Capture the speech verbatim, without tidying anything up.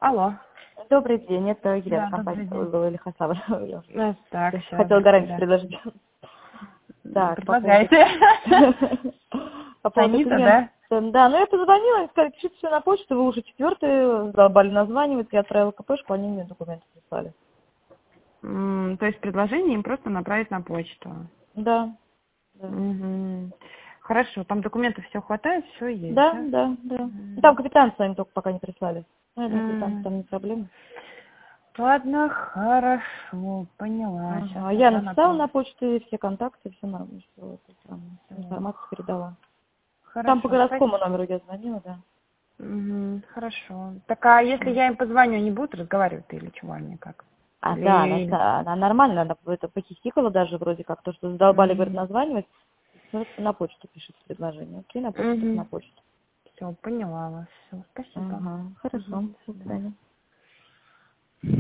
Алло. Добрый день, это Да, Елена, добрый компания день. Ой, или Хасава. Э, Так, сейчас. Хотела гарантию предложить. Так, по поводу... Предлагайте. По поводу Танита, клиента. да? Да, ну я позвонила, и сказали, пишите все на почту, вы уже четвертый, задолбали названивать, я отправила КПшку, они мне документы прислали. М, То есть предложение им просто направить на почту. Да, да. Мгм. Хорошо, там документов все хватает, все есть, Да, да? да, да. Ну, Мгм. там капитанство им только пока не прислали. Ну, я думаю, капитанство М, там не проблема. Ладно, хорошо, поняла. Сейчас Ага. Я тогда написала на направлю. почту все контакты, все нормально, всё это самое, информацию передала. Там по Хорошо, спасибо. городскому номеру я звонила, да. Мгм, Хорошо. Так а если я им позвоню, они будут разговаривать или чего они как? А, да, она, Или... ста- она нормально, она это похихикала даже вроде как, то, что задолбали, говорит, Мгм. названивать, просто на почту пишет предложение. Окей, на почту, так на Мгм. почту. Все, поняла вас. Все, спасибо. Ага, Мгм. хорошо, До до свидания. свидания.